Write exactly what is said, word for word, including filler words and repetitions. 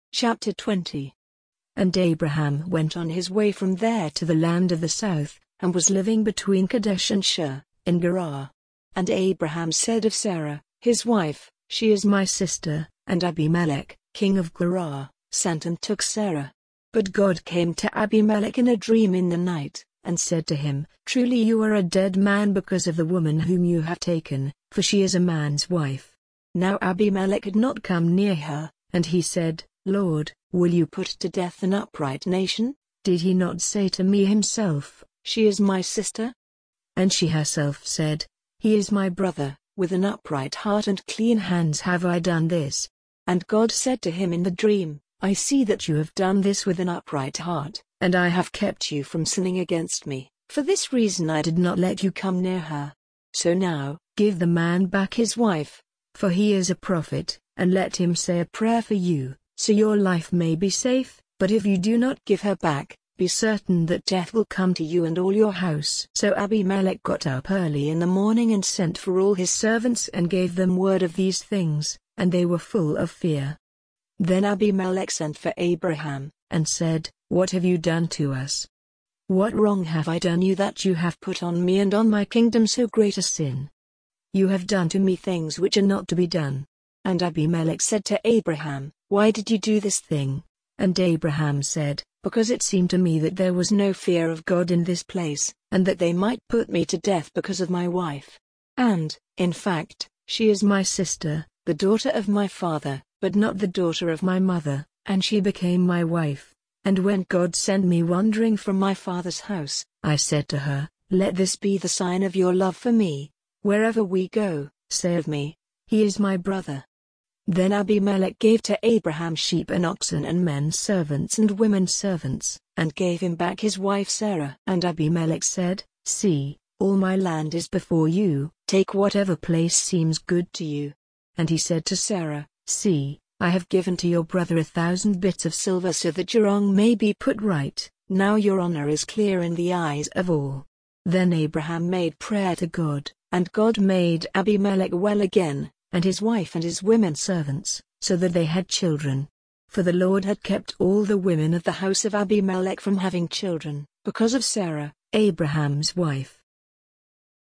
Chapter twenty. And Abraham went on his way from there to the land of the south, and was living between Kadesh and Shur, in Gerar. And Abraham said of Sarah, his wife, "She is my sister," and Abimelech, king of Gerar, sent and took Sarah. But God came to Abimelech in a dream in the night, and said to him, "Truly you are a dead man because of the woman whom you have taken, for she is a man's wife." Now Abimelech had not come near her, and he said, "Lord, will you put to death an upright nation? Did he not say to me himself, 'She is my sister'?" And she herself said, "He is my brother, with an upright heart and clean hands have I done this." And God said to him in the dream, "I see that you have done this with an upright heart, and I have kept you from sinning against me. For this reason I did not let you come near her. So now, give the man back his wife, for he is a prophet, and let him say a prayer for you, so your life may be safe, but if you do not give her back, be certain that death will come to you and all your house." So Abimelech got up early in the morning and sent for all his servants and gave them word of these things, and they were full of fear. Then Abimelech sent for Abraham, and said, "What have you done to us? What wrong have I done you that you have put on me and on my kingdom so great a sin? You have done to me things which are not to be done." And Abimelech said to Abraham, "Why did you do this thing?" And Abraham said, "Because it seemed to me that there was no fear of God in this place, and that they might put me to death because of my wife. And, in fact, she is my sister, the daughter of my father, but not the daughter of my mother, and she became my wife. And when God sent me wandering from my father's house, I said to her, 'Let this be the sign of your love for me. Wherever we go, say of me, he is my brother.'" Then Abimelech gave to Abraham sheep and oxen and men servants and women servants, and gave him back his wife Sarah. And Abimelech said, "See, all my land is before you, take whatever place seems good to you." And he said to Sarah, "See, I have given to your brother a thousand bits of silver so that your wrong may be put right, now your honor is clear in the eyes of all." Then Abraham made prayer to God, and God made Abimelech well again, and his wife and his women servants, so that they had children. For the Lord had kept all the women of the house of Abimelech from having children, because of Sarah, Abraham's wife.